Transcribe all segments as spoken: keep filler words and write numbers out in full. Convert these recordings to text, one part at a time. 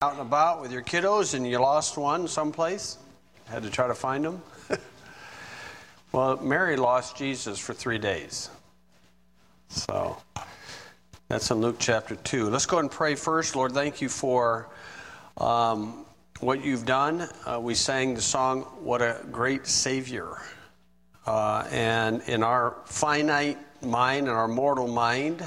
Out and about with your kiddos and you lost one someplace? Had to try to find them? Well, Mary lost Jesus for three days. So that's in Luke chapter two. Let's go ahead and pray first. Lord, thank you for um, what you've done. Uh, we sang the song, What a Great Savior. Uh, and in our finite mind, in our mortal mind,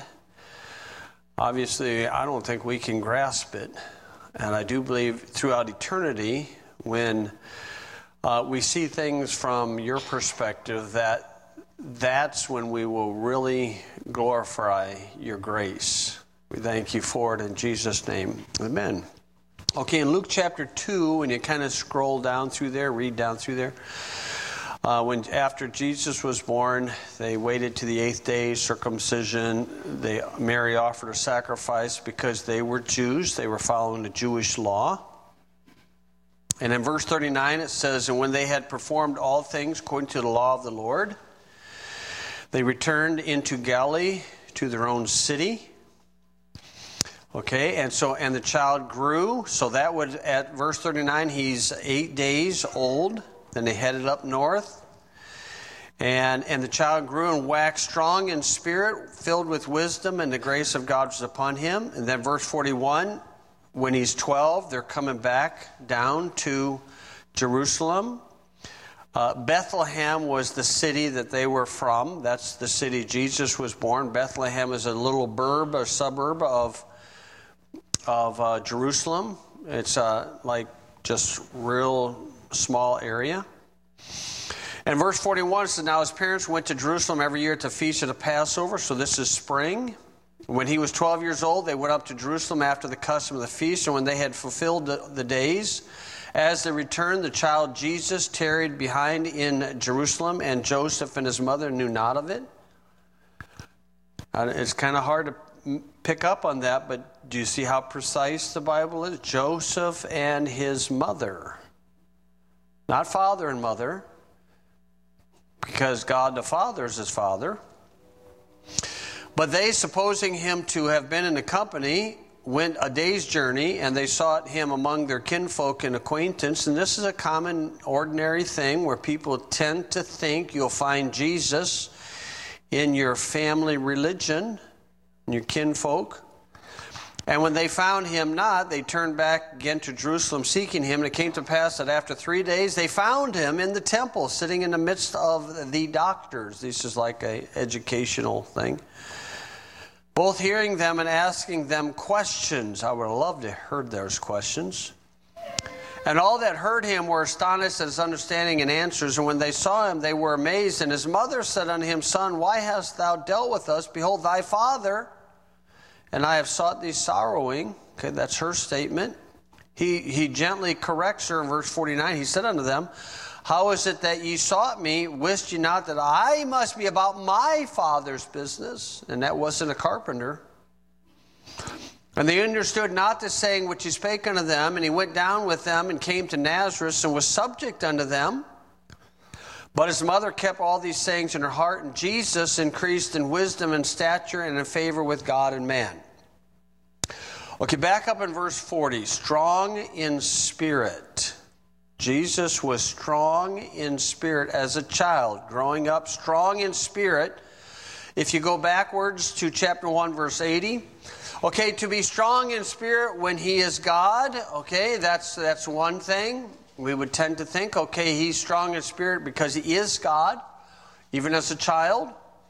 obviously I don't think we can grasp it. And I do believe throughout eternity, when uh, we see things from your perspective, that that's when we will really glorify your grace. We thank you for it in Jesus' name. Amen. Okay, in Luke chapter two, when you kind of scroll down through there, read down through there, uh, when after Jesus was born, they waited to the eighth day, circumcision. They, Mary offered a sacrifice because they were Jews. They were following the Jewish law. And in verse thirty-nine it says, and when they had performed all things according to the law of the Lord, they returned into Galilee to their own city. Okay, and so, and the child grew. So that would, at verse thirty-nine, he's eight days old. Then they headed up north. And and the child grew and waxed strong in spirit, filled with wisdom, and the grace of God was upon him. And then verse forty-one, when he's twelve, they're coming back down to Jerusalem. Uh, Bethlehem was the city that they were from. That's the city Jesus was born. Bethlehem is a little burb, a suburb of, of uh, Jerusalem. It's uh, like just real small area. And verse forty-one says, now his parents went to Jerusalem every year to feast of the Passover. So this is spring. When he was twelve years old, they went up to Jerusalem after the custom of the feast. And when they had fulfilled the, the days, as they returned, the child Jesus tarried behind in Jerusalem, and Joseph and his mother knew not of it. Uh, it's kind of hard to pick up on that, but do you see how precise the Bible is? Joseph and his mother. Not father and mother, because God the Father is his father. But they, supposing him to have been in the company, went a day's journey, and they sought him among their kinfolk and acquaintance. And this is a common, ordinary thing where people tend to think you'll find Jesus in your family religion, in your kinfolk. And when they found him not, they turned back again to Jerusalem seeking him. And it came to pass that after three days they found him in the temple, sitting in the midst of the doctors. This is like an educational thing. Both hearing them and asking them questions. I would have loved to have heard those questions. And all that heard him were astonished at his understanding and answers. And when they saw him, they were amazed. And his mother said unto him, Son, why hast thou dealt with us? Behold, thy father and I have sought thee sorrowing. Okay, that's her statement. He he gently corrects her in verse forty-nine. He said unto them, how is it that ye sought me? Wist ye not that I must be about my father's business? And that wasn't a carpenter. And they understood not the saying which he spake unto them. And he went down with them and came to Nazareth and was subject unto them. But his mother kept all these sayings in her heart, and Jesus increased in wisdom and stature and in favor with God and man. Okay, back up in verse forty. Strong in spirit. Jesus was strong in spirit as a child, growing up strong in spirit. If you go backwards to chapter one, verse eighty. Okay, to be strong in spirit when he is God, okay, that's that's one thing. We would tend to think, okay, he's strong in spirit because he is God, even as a child.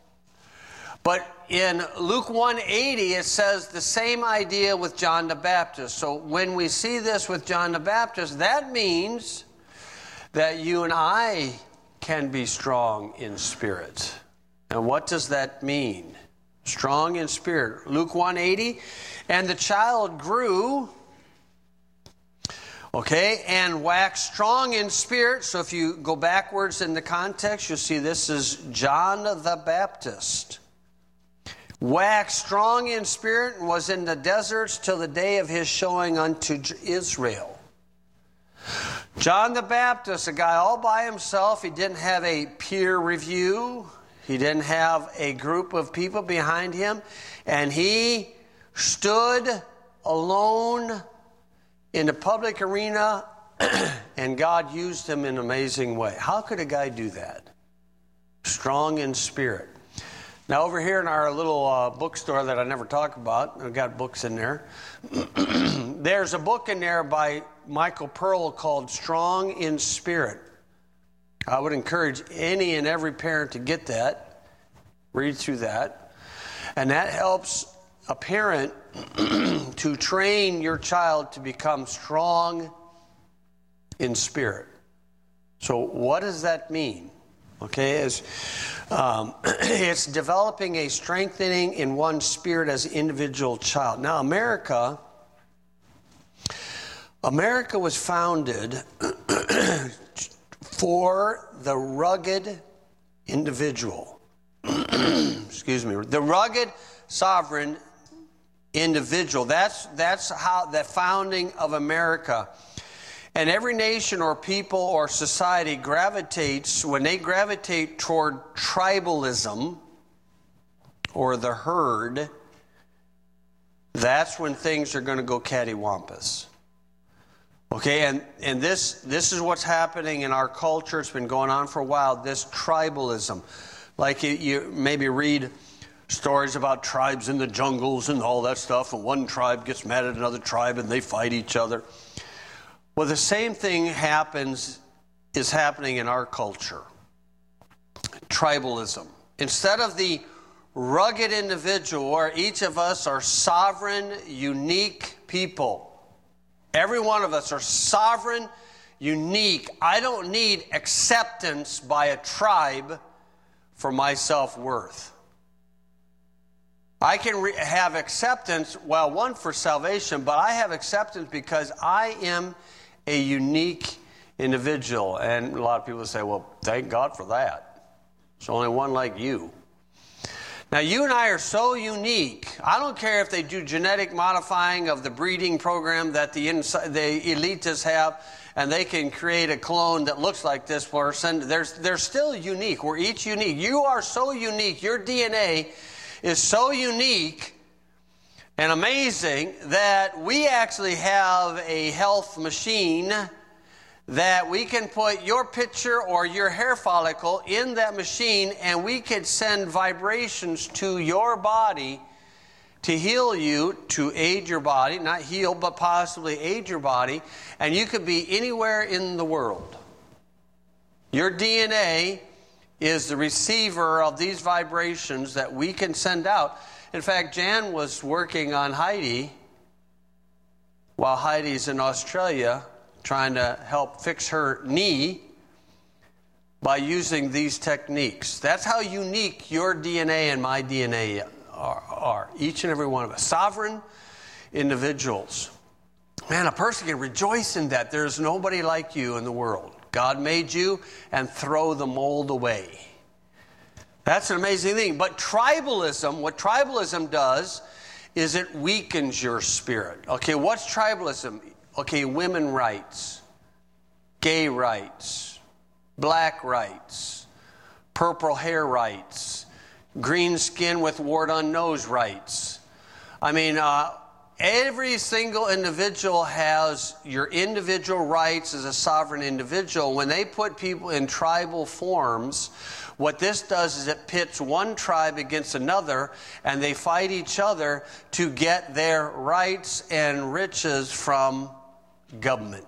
But in Luke one eighty, it says the same idea with John the Baptist. So when we see this with John the Baptist, that means that you and I can be strong in spirit. And what does that mean? Strong in spirit. Luke one eighty, and the child grew, okay, and waxed strong in spirit. So if you go backwards in the context, you'll see this is John the Baptist. Waxed strong in spirit and was in the deserts till the day of his showing unto Israel. John the Baptist, a guy all by himself. He didn't have a peer review. He didn't have a group of people behind him. And he stood alone in the public arena, and God used him in an amazing way. How could a guy do that? Strong in spirit. Now, over here in our little uh, bookstore that I never talk about, I've got books in there. There's a book in there by Michael Pearl called Strong in Spirit. I would encourage any and every parent to get that, read through that. And that helps a parent to train your child to become strong in spirit. So what does that mean? Okay, it's, um, it's developing a strengthening in one's spirit as an individual child. Now, America, America was founded for the rugged individual. Excuse me. The rugged, sovereign individual. That's, that's how the founding of America. And every nation or people or society gravitates, when they gravitate toward tribalism or the herd, that's when things are going to go cattywampus. Okay, and, and this, this is what's happening in our culture. It's been going on for a while, this tribalism. Like you, you maybe read stories about tribes in the jungles and all that stuff, and one tribe gets mad at another tribe and they fight each other. Well, the same thing happens, is happening in our culture. Tribalism. Instead of the rugged individual where each of us are sovereign, unique people. Every one of us are sovereign, unique. I don't need acceptance by a tribe for my self-worth. I can re- have acceptance, well, one for salvation, but I have acceptance because I am a unique individual. And a lot of people say, well, thank God for that. There's only one like you. Now, you and I are so unique. I don't care if they do genetic modifying of the breeding program that the, inside, the elitists have, and they can create a clone that looks like this person. They're, they're still unique. We're each unique. You are so unique. Your D N A is so unique and amazing that we actually have a health machine that we can put your picture or your hair follicle in that machine, and we could send vibrations to your body to heal you, to aid your body, not heal, but possibly aid your body, and you could be anywhere in the world. Your D N A is the receiver of these vibrations that we can send out. In fact, Jan was working on Heidi while Heidi's in Australia trying to help fix her knee by using these techniques. That's how unique your D N A and my D N A are, are. Each and every one of us. Sovereign individuals. Man, a person can rejoice in that. There's nobody like you in the world. God made you, and throw the mold away. That's an amazing thing. But tribalism, what tribalism does is it weakens your spirit. Okay, what's tribalism? Okay, women rights, gay rights, black rights, purple hair rights, green skin with wart on nose rights. I mean, uh, every single individual has your individual rights as a sovereign individual. When they put people in tribal forms, what this does is it pits one tribe against another, and they fight each other to get their rights and riches from government.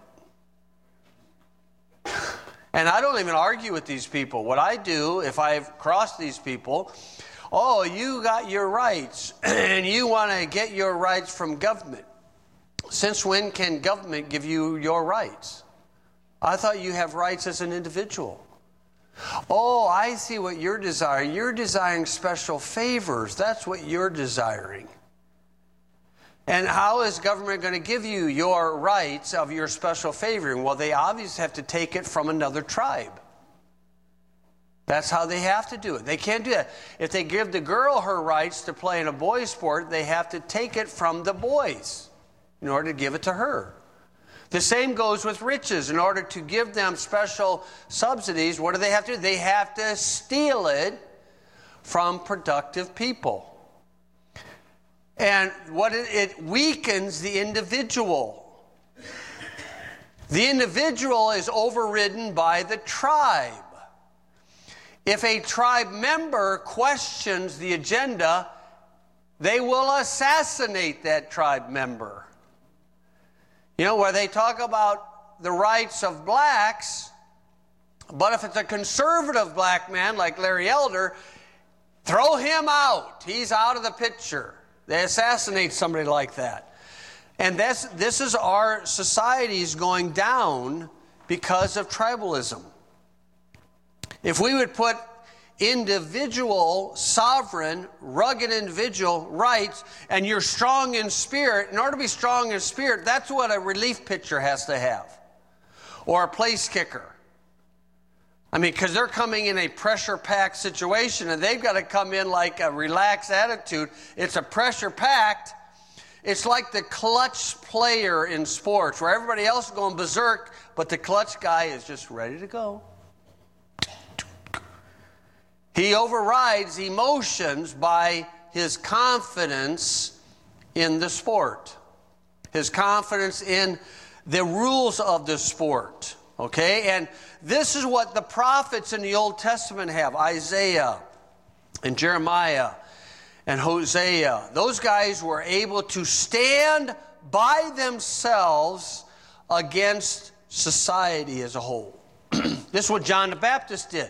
And I don't even argue with these people. What I do, if I've crossed these people, oh, you got your rights, and you want to get your rights from government. Since when can government give you your rights? I thought you have rights as an individual. Oh, I see what you're desiring. You're desiring special favors. That's what you're desiring. And how is government going to give you your rights of your special favoring? Well, they obviously have to take it from another tribe. That's how they have to do it. They can't do that. If they give the girl her rights to play in a boys' sport, they have to take it from the boys in order to give it to her. The same goes with riches. In order to give them special subsidies, what do they have to do? They have to steal it from productive people. And what it, it weakens the individual. The individual is overridden by the tribe. If a tribe member questions the agenda, they will assassinate that tribe member. You know, where they talk about the rights of blacks, but if it's a conservative black man like Larry Elder, throw him out. He's out of the picture. They assassinate somebody like that. And that's, this is our society's going down because of tribalism. If we would put individual, sovereign, rugged individual rights, and you're strong in spirit, in order to be strong in spirit, that's what a relief pitcher has to have. Or a place kicker. I mean, because they're coming in a pressure-packed situation, and they've got to come in like a relaxed attitude. It's a pressure-packed. It's like the clutch player in sports, where everybody else is going berserk, but the clutch guy is just ready to go. He overrides emotions by his confidence in the sport, his confidence in the rules of the sport. Okay, and this is what the prophets in the Old Testament have. Isaiah and Jeremiah and Hosea. Those guys were able to stand by themselves against society as a whole. This is what John the Baptist did.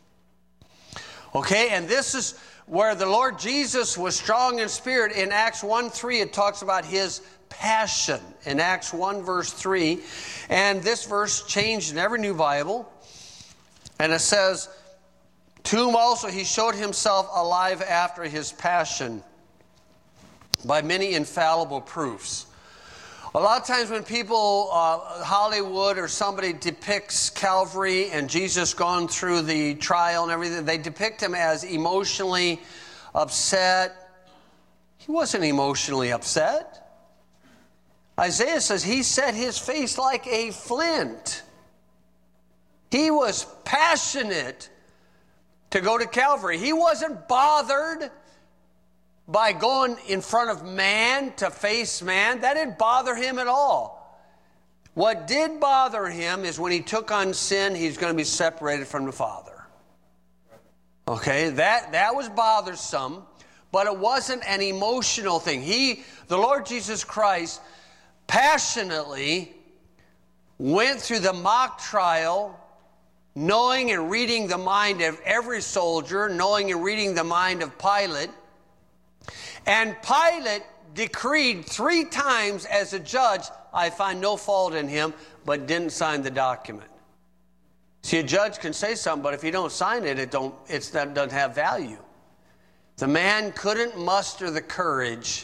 Okay, and this is where the Lord Jesus was strong in spirit. In Acts one three, it talks about his passion. In Acts one verse three, and this verse changed in every new Bible, and it says, to whom also he showed himself alive after his passion by many infallible proofs. A lot of times when people, uh, Hollywood or somebody depicts Calvary and Jesus gone through the trial and everything, they depict him as emotionally upset. He wasn't emotionally upset. Isaiah says he set his face like a flint. He was passionate to go to Calvary. He wasn't bothered by going in front of man to face man. That didn't bother him at all. What did bother him is when he took on sin, he's going to be separated from the Father. Okay, that, that was bothersome, but it wasn't an emotional thing. He, the Lord Jesus Christ, passionately went through the mock trial, knowing and reading the mind of every soldier, knowing and reading the mind of Pilate. And Pilate decreed three times as a judge, I find no fault in him, but didn't sign the document. See, a judge can say something, but if you don't sign it, it don't, it's, that doesn't have value. The man couldn't muster the courage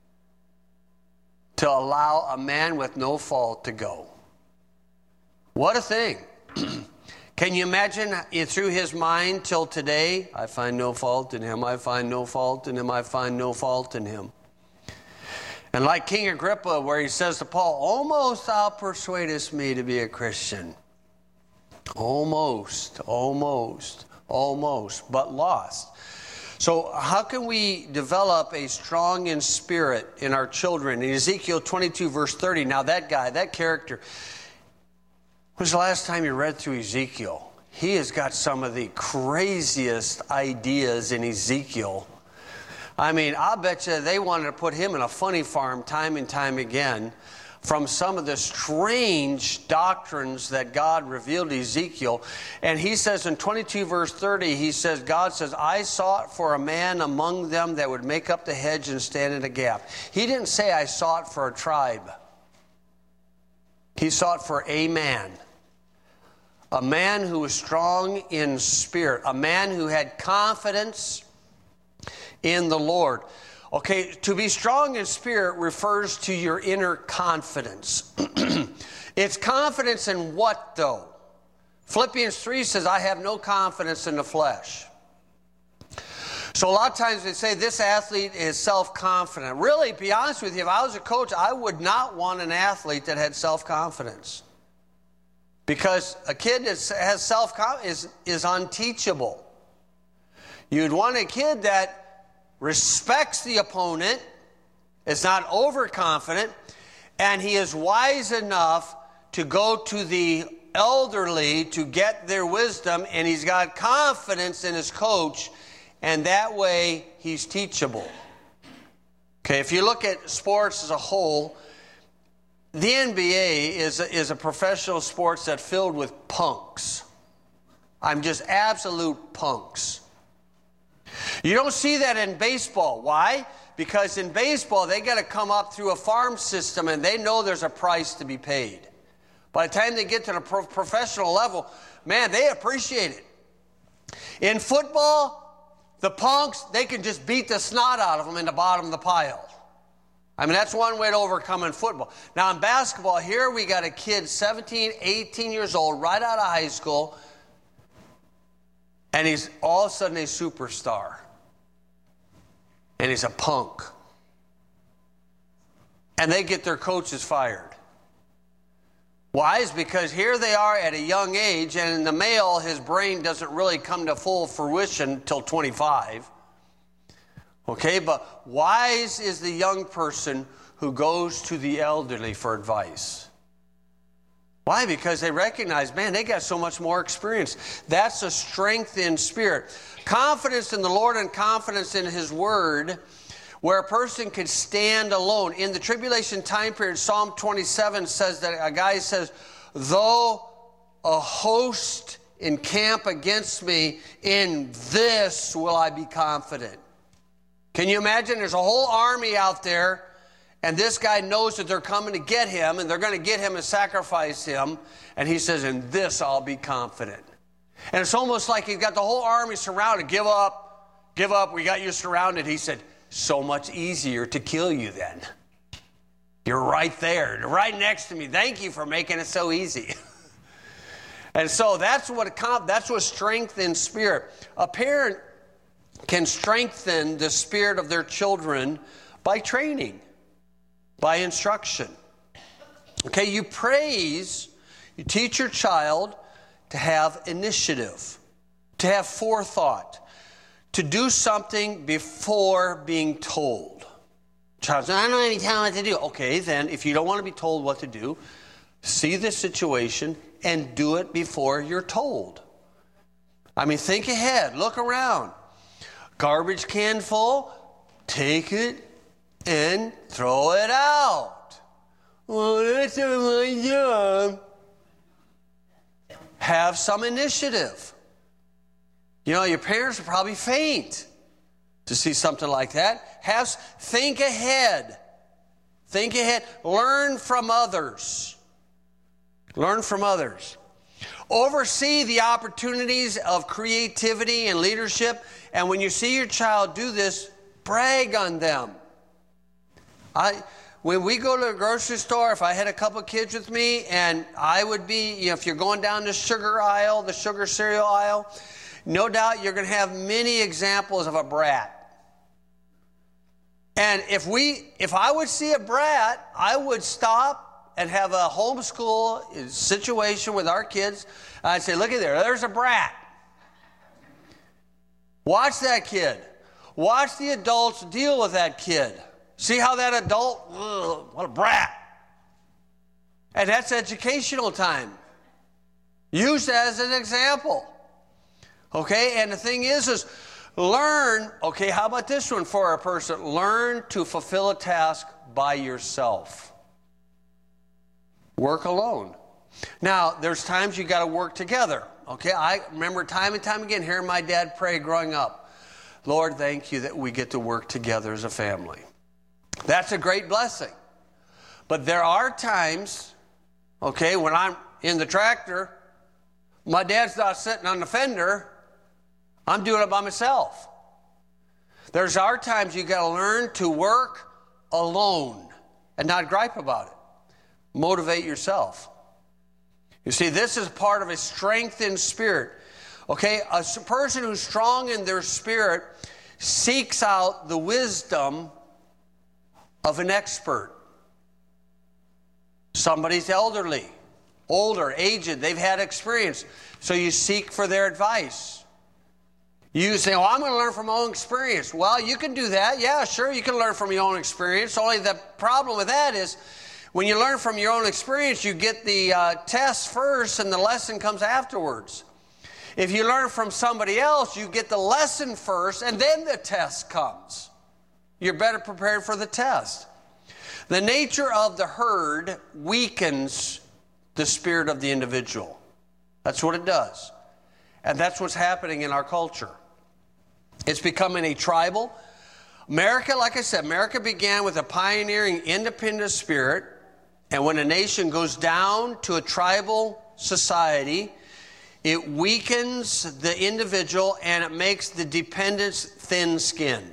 to allow a man with no fault to go. What a thing. Can you imagine it through his mind till today? I find no fault in him. I find no fault in him. I find no fault in him. And like King Agrippa, where he says to Paul, almost thou persuadest me to be a Christian. Almost, almost, almost, but lost. So how can we develop a strong in spirit in our children? In Ezekiel twenty-two, verse thirty, now that guy, that character, when's the last time you read through Ezekiel? He has got some of the craziest ideas in Ezekiel. I mean, I'll bet you they wanted to put him in a funny farm time and time again from some of the strange doctrines that God revealed to Ezekiel. And he says in twenty-two verse thirty, he says, God says, I sought for a man among them that would make up the hedge and stand in the gap. He didn't say I sought for a tribe. He sought for a man. A man who was strong in spirit. A man who had confidence in the Lord. Okay, to be strong in spirit refers to your inner confidence. It's confidence in what, though? Philippians three says, I have no confidence in the flesh. So a lot of times they say this athlete is self-confident. Really, to be honest with you, if I was a coach, I would not want an athlete that had self-confidence. Because a kid that has self-confidence is, is unteachable. You'd want a kid that respects the opponent, is not overconfident, and he is wise enough to go to the elderly to get their wisdom, and he's got confidence in his coach, and that way he's teachable. Okay, if you look at sports as a whole, the N B A is a, is a professional sports that's filled with punks. I'm just absolute punks. You don't see that in baseball. Why? Because in baseball, they got to come up through a farm system, and they know there's a price to be paid. By the time they get to the pro- professional level, man, they appreciate it. In football, the punks, they can just beat the snot out of them in the bottom of the pile. I mean, that's one way to overcome in football. Now, in basketball, here we got a kid, seventeen, eighteen years old, right out of high school, and he's all of a sudden a superstar. And he's a punk. And they get their coaches fired. Why? It's because here they are at a young age, and in the male, his brain doesn't really come to full fruition until twenty-five. Okay, but wise is the young person who goes to the elderly for advice. Why? Because they recognize, man, they got so much more experience. That's a strength in spirit. Confidence in the Lord and confidence in His Word, where a person can stand alone. In the tribulation time period, Psalm twenty-seven says that a guy says, though a host encamp against me, in this will I be confident. Can you imagine? There's a whole army out there, and this guy knows that they're coming to get him, and they're going to get him and sacrifice him. And he says, in this I'll be confident. And it's almost like he's got the whole army surrounded. Give up, give up, we got you surrounded. He said, so much easier to kill you then. You're right there. You're right next to me. Thank you for making it so easy. And so that's what that's what strength in spirit. A parent can strengthen the spirit of their children by training, by instruction. Okay, you praise, you teach your child to have initiative, to have forethought, to do something before being told. Child says, I don't know any time what to do. Okay, then if you don't want to be told what to do, see the situation and do it before you're told. I mean, think ahead, look around. Garbage can full, take it and throw it out. Well, that's not my job. Have some initiative. You know, your parents will probably faint to see something like that. Have, think ahead. Think ahead. Learn from others. Learn from others. Oversee the opportunities of creativity and leadership. And when you see your child do this, brag on them. I, when we go to a grocery store, if I had a couple of kids with me, and I would be, you know, if you're going down the sugar aisle, the sugar cereal aisle, no doubt you're going to have many examples of a brat. And if we, if I would see a brat, I would stop and have a homeschool situation with our kids. I'd say, look at there, there's a brat. Watch that kid. Watch the adults deal with that kid. See how that adult, ugh, what a brat. And that's educational time. Use that as an example. Okay, and the thing is, is learn, okay, how about this one for a person? Learn to fulfill a task by yourself. Work alone. Now, there's times you got to work together. Okay, I remember time and time again hearing my dad pray growing up. Lord, thank you that we get to work together as a family. That's a great blessing. But there are times, okay, when I'm in the tractor, my dad's not sitting on the fender. I'm doing it by myself. There's our times you got to learn to work alone and not gripe about it. Motivate yourself. You see, this is part of a strengthened spirit. Okay, a person who's strong in their spirit seeks out the wisdom of an expert. Somebody's elderly, older, aged, they've had experience. So you seek for their advice. You say, well, I'm going to learn from my own experience. Well, you can do that. Yeah, sure, you can learn from your own experience. Only the problem with that is When you learn from your own experience, you get the uh, test first and the lesson comes afterwards. If you learn from somebody else, you get the lesson first and then the test comes. You're better prepared for the test. The nature of the herd weakens the spirit of the individual. That's what it does. And that's what's happening in our culture. It's becoming a tribal. America, like I said, America began with a pioneering independent spirit. And when a nation goes down to a tribal society, it weakens the individual and it makes the dependents thin-skinned.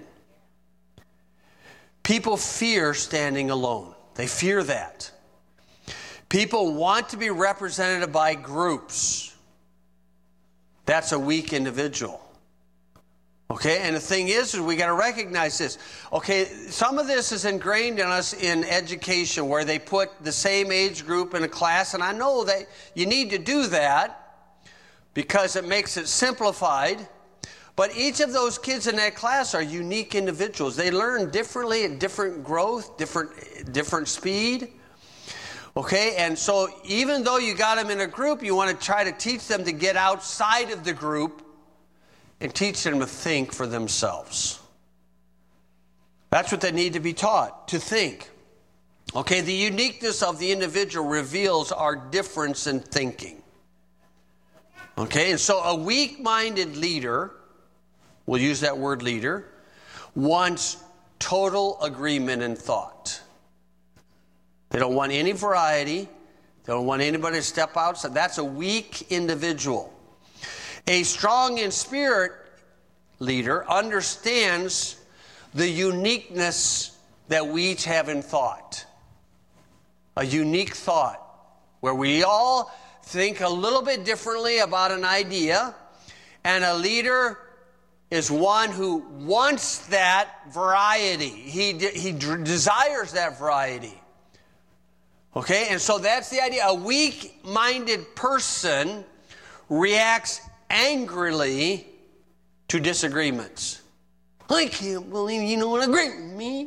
People fear standing alone. They fear that. People want to be represented by groups. That's a weak individual. Okay, and the thing is, is we got to recognize this. Okay, some of this is ingrained in us in education where they put the same age group in a class, and I know that you need to do that because it makes it simplified. But each of those kids in that class are unique individuals. They learn differently at different growth, different, different speed. Okay, and so even though you got them in a group, you want to try to teach them to get outside of the group and teach them to think for themselves. That's what they need to be taught, to think. Okay, the uniqueness of the individual reveals our difference in thinking. Okay, and so a weak-minded leader, we'll use that word leader, wants total agreement in thought. They don't want any variety. They don't want anybody to step outside. That's a weak individual. A strong in spirit leader understands the uniqueness that we each have in thought. A unique thought where we all think a little bit differently about an idea, and a leader is one who wants that variety. He, he desires that variety. Okay, and so that's the idea. A weak-minded person reacts angrily to disagreements. I can't believe you don't agree with me.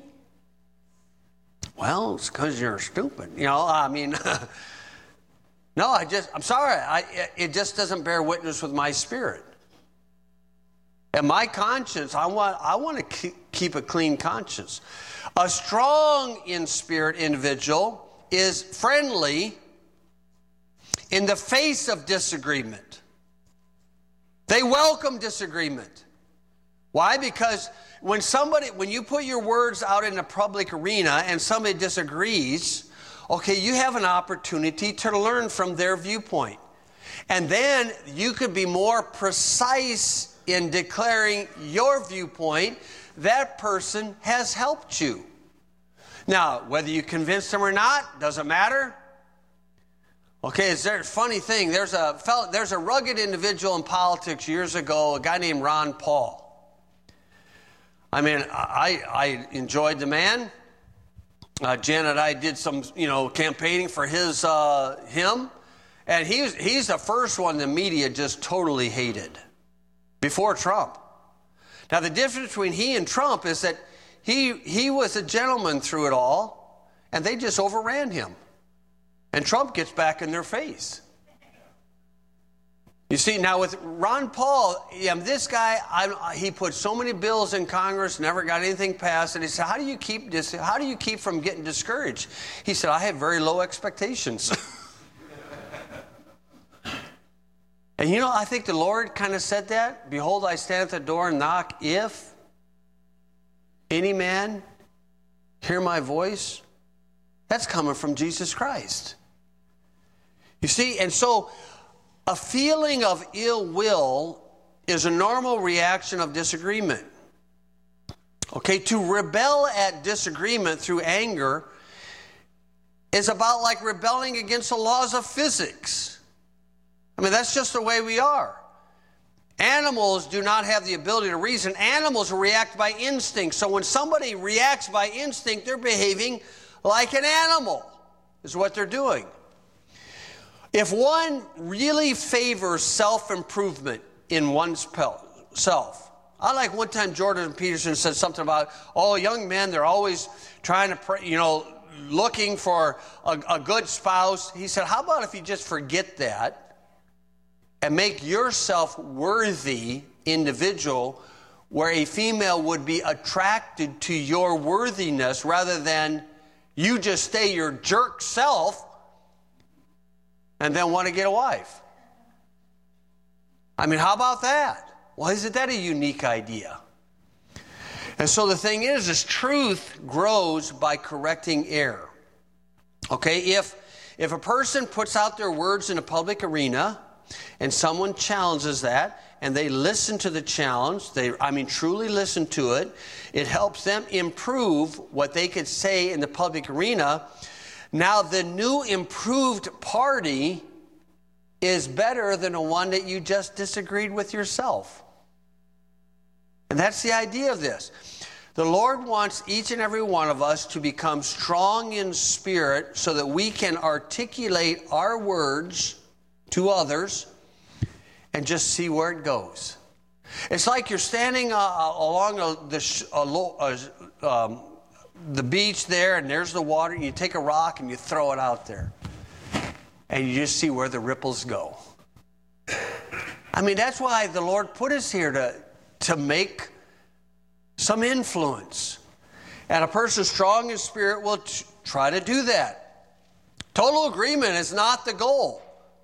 Well, it's because you're stupid. You know, I mean, no, I just, I'm sorry. I, it just doesn't bear witness with my spirit. And my conscience, I want, I want to keep a clean conscience. A strong in spirit individual is friendly in the face of disagreement. They welcome disagreement. Why? Because when somebody, when you put your words out in a public arena and somebody disagrees, okay, you have an opportunity to learn from their viewpoint. And then you could be more precise in declaring your viewpoint. That person has helped you. Now, whether you convince them or not, doesn't matter. Okay, it's a funny thing. There's a fellow, there's a rugged individual in politics years ago, a guy named Ron Paul. I mean, I, I enjoyed the man. Uh, Jen and I did some, you know, campaigning for his uh, him, and he's he's the first one the media just totally hated before Trump. Now, the difference between he and Trump is that he he was a gentleman through it all, and they just overran him. And Trump gets back in their face. You see, now with Ron Paul, yeah, this guy, I, he put so many bills in Congress, never got anything passed. And he said, how do you keep this? How do you keep from getting discouraged? He said, I have very low expectations. And you know, I think the Lord kind of said that. Behold, I stand at the door and knock. If any man hear my voice, that's coming from Jesus Christ. You see, and so a feeling of ill will is a normal reaction of disagreement. Okay, to rebel at disagreement through anger is about like rebelling against the laws of physics. I mean, that's just the way we are. Animals do not have the ability to reason. Animals react by instinct. So when somebody reacts by instinct, they're behaving like an animal, is what they're doing. If one really favors self-improvement in one's self, I like one time Jordan Peterson said something about, oh, young men, they're always trying to, you know, looking for a, a good spouse. He said, how about if you just forget that and make yourself worthy individual where a female would be attracted to your worthiness rather than you just stay your jerk self and then want to get a wife. I mean, how about that? Well, isn't that a unique idea? And so the thing is, is truth grows by correcting error. Okay, if, if a person puts out their words in a public arena and someone challenges that, and they listen to the challenge, they, I mean, truly listen to it, it helps them improve what they could say in the public arena. Now, the new improved party is better than the one that you just disagreed with yourself. And that's the idea of this. The Lord wants each and every one of us to become strong in spirit so that we can articulate our words to others and just see where it goes. It's like you're standing uh, along a, the, a, um, the beach there, and there's the water, and you take a rock and you throw it out there. And you just see where the ripples go. I mean, that's why the Lord put us here to, to make some influence. And a person strong in spirit will t- try to do that. Total agreement is not the goal.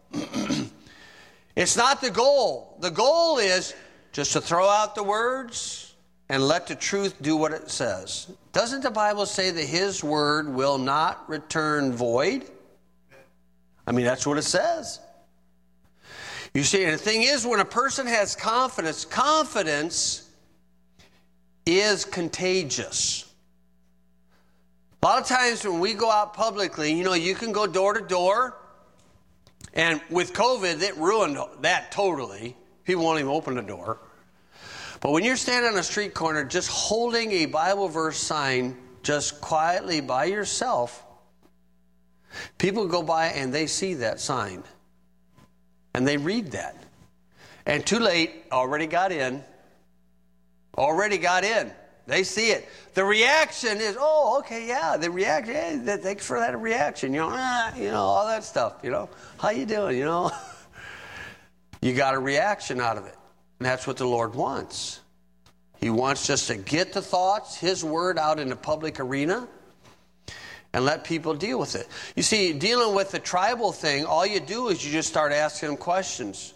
It's not the goal. The goal is just to throw out the words and let the truth do what it says. Doesn't the Bible say that His word will not return void? I mean, that's what it says. You see, and the thing is, when a person has confidence, confidence is contagious. A lot of times when we go out publicly, you know, you can go door to door. And with COVID, it ruined that totally. People won't even open the door. But when you're standing on a street corner just holding a Bible verse sign just quietly by yourself, people go by and they see that sign. And they read that. And too late, already got in. Already got in. They see it. The reaction is, oh, okay, yeah, the reaction, hey, thanks for that reaction, you know, ah, you know, all that stuff, you know. How you doing, you know? You got a reaction out of it. And that's what the Lord wants. He wants just to get the thoughts, His word out in the public arena and let people deal with it. You see, dealing with the tribal thing, all you do is you just start asking them questions.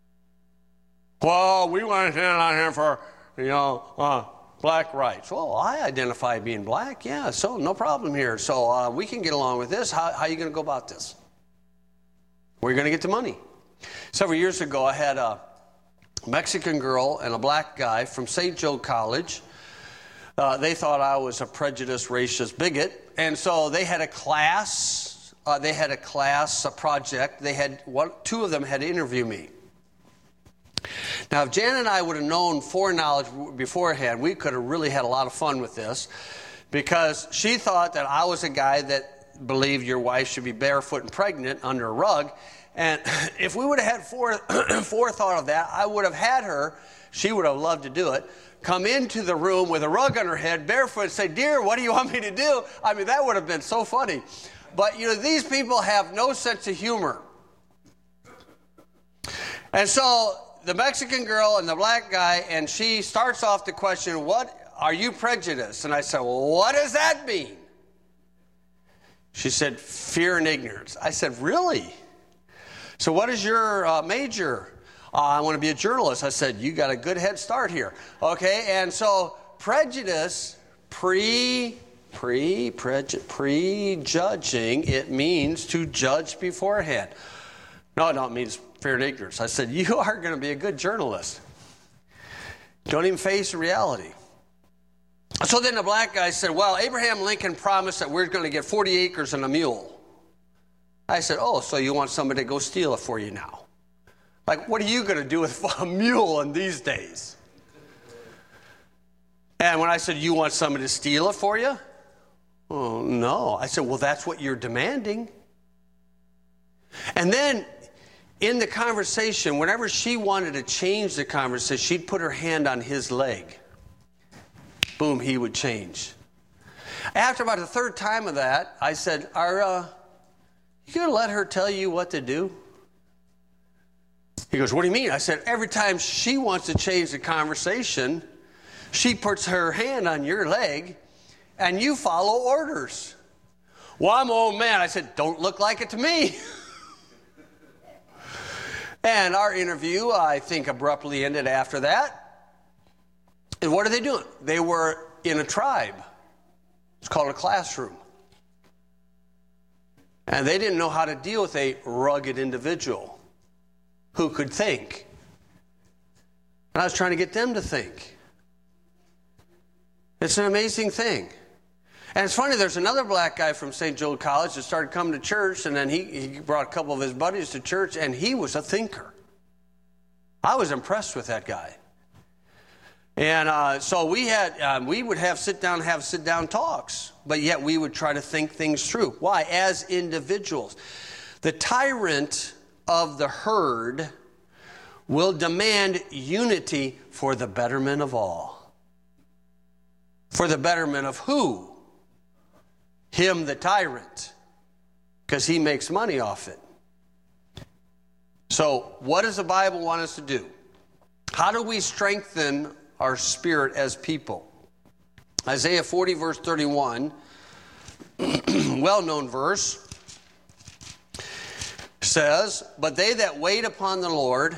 Well, we want to stand out here for, you know, uh, black rights. Well, I identify being black. Yeah, so no problem here. So uh, we can get along with this. How, how are you going to go about this? Where are you going to get the money? Several years ago, I had a Mexican girl and a black guy from Saint Joe College. Uh, they thought I was a prejudiced, racist bigot. And so they had a class. Uh, they had a class, a project. They had one, two of them had to interview me. Now, if Jan and I would have known foreknowledge beforehand, we could have really had a lot of fun with this, because she thought that I was a guy that believed your wife should be barefoot and pregnant under a rug. And if we would have had fore, forethought of that, I would have had her, she would have loved to do it, come into the room with a rug on her head, barefoot, and say, dear, what do you want me to do? I mean, that would have been so funny. But, you know, these people have no sense of humor. And so the Mexican girl and the black guy, and she starts off the question, what, are you prejudiced? And I said, well, what does that mean? She said, fear and ignorance. I said, really? So what is your uh, major? Uh, I want to be a journalist. I said, you got a good head start here. Okay, and so prejudice, pre, pre, preju- prejudging, it means to judge beforehand. No, no, it means fear and ignorance. I said, you are going to be a good journalist. Don't even face reality. So then the black guy said, well, Abraham Lincoln promised that we're going to get forty acres and a mule. I said, oh, so you want somebody to go steal it for you now? Like, what are you going to do with a mule in these days? And when I said, you want somebody to steal it for you? Oh, no. I said, well, that's what you're demanding. And then in the conversation, whenever she wanted to change the conversation, she'd put her hand on his leg. Boom, he would change. After about the third time of that, I said, are uh, you going to let her tell you what to do? He goes, what do you mean? I said, every time she wants to change the conversation, she puts her hand on your leg and you follow orders. Well, I'm an old man. I said, don't look like it to me. And our interview, I think, abruptly ended after that. And what are they doing? They were in a tribe. It's called a classroom. And they didn't know how to deal with a rugged individual who could think. And I was trying to get them to think. It's an amazing thing. And it's funny, there's another black guy from Saint Joe College that started coming to church, and then he, he brought a couple of his buddies to church, and he was a thinker. I was impressed with that guy. And uh, so we had, um, we would have sit down, have sit down talks, but yet we would try to think things through. Why? As individuals. The tyrant of the herd will demand unity for the betterment of all. For the betterment of who? Him, the tyrant, because he makes money off it. So what does the Bible want us to do? How do we strengthen our spirit as people? Isaiah forty, verse thirty-one, well-known verse, says, but they that wait upon the Lord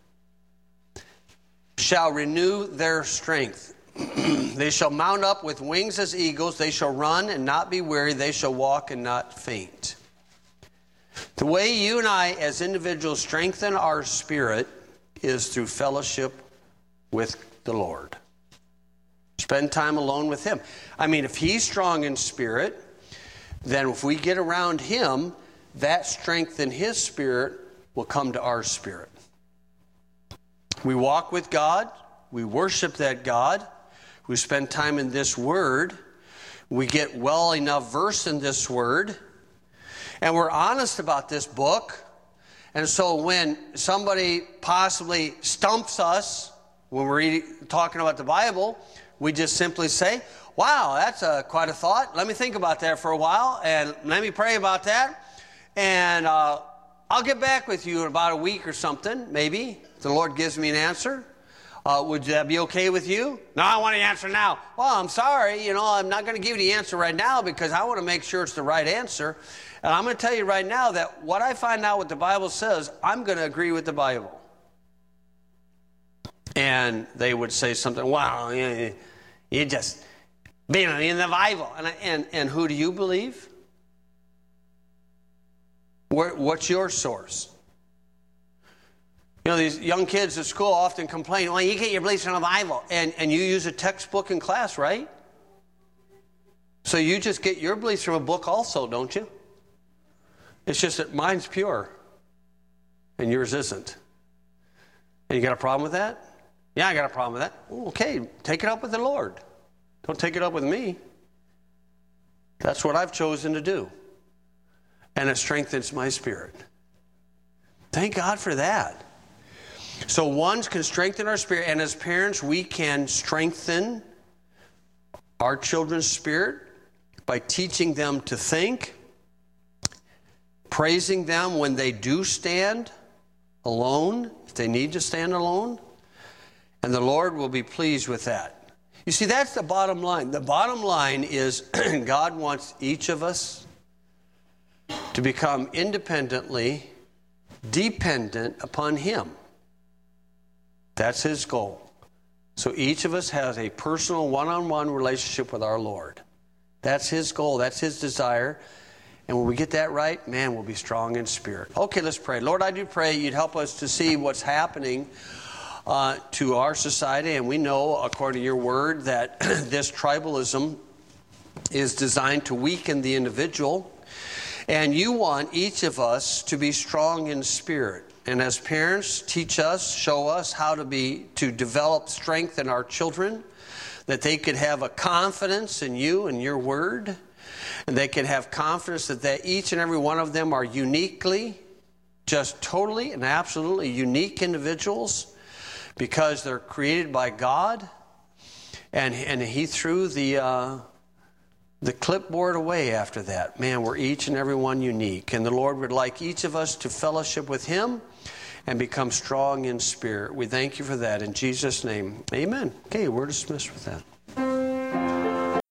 shall renew their strength. They shall mount up with wings as eagles. They shall run and not be weary. They shall walk and not faint. The way you and I as individuals strengthen our spirit is through fellowship with the Lord. Spend time alone with Him. I mean, if He's strong in spirit, then if we get around Him, that strength in His spirit will come to our spirit. We walk with God. We worship that God. We spend time in this Word. We get well enough versed in this Word. And we're honest about this book. And so when somebody possibly stumps us when we're eating, talking about the Bible, we just simply say, wow, that's a, quite a thought. Let me think about that for a while. And let me pray about that. And uh, I'll get back with you in about a week or something, maybe. If the Lord gives me an answer. Uh, would that be okay with you? No, I want the answer now. Well, I'm sorry. You know, I'm not going to give you the answer right now because I want to make sure it's the right answer. And I'm going to tell you right now that what I find out what the Bible says, I'm going to agree with the Bible. And they would say something, wow, you, you just, being in the Bible. And, and, and who do you believe? Where, what's your source? You know, these young kids at school often complain, well, you get your beliefs from the Bible. And, and you use a textbook in class, right? So you just get your beliefs from a book also, don't you? It's just that mine's pure and yours isn't. And you got a problem with that? Yeah, I got a problem with that. Okay, take it up with the Lord. Don't take it up with me. That's what I've chosen to do. And it strengthens my spirit. Thank God for that. So one can strengthen our spirit, and as parents, we can strengthen our children's spirit by teaching them to think, praising them when they do stand alone, if they need to stand alone, and the Lord will be pleased with that. You see, that's the bottom line. The bottom line is God wants each of us to become independently dependent upon Him. That's His goal. So each of us has a personal one-on-one relationship with our Lord. That's His goal. That's His desire. And when we get that right, man, we'll be strong in spirit. Okay, let's pray. Lord, I do pray You'd help us to see what's happening uh, to our society. And we know, according to Your word, that this tribalism is designed to weaken the individual. And You want each of us to be strong in spirit. And as parents, teach us, show us how to be, to develop strength in our children, that they could have a confidence in You and Your word, and they could have confidence that they, each and every one of them are uniquely, just totally and absolutely unique individuals because they're created by God, and and He threw the uh, the clipboard away after that. Man, we're each and every one unique. And the Lord would like each of us to fellowship with Him and become strong in spirit. We thank you for that. In Jesus' name, amen. Okay, we're dismissed with that.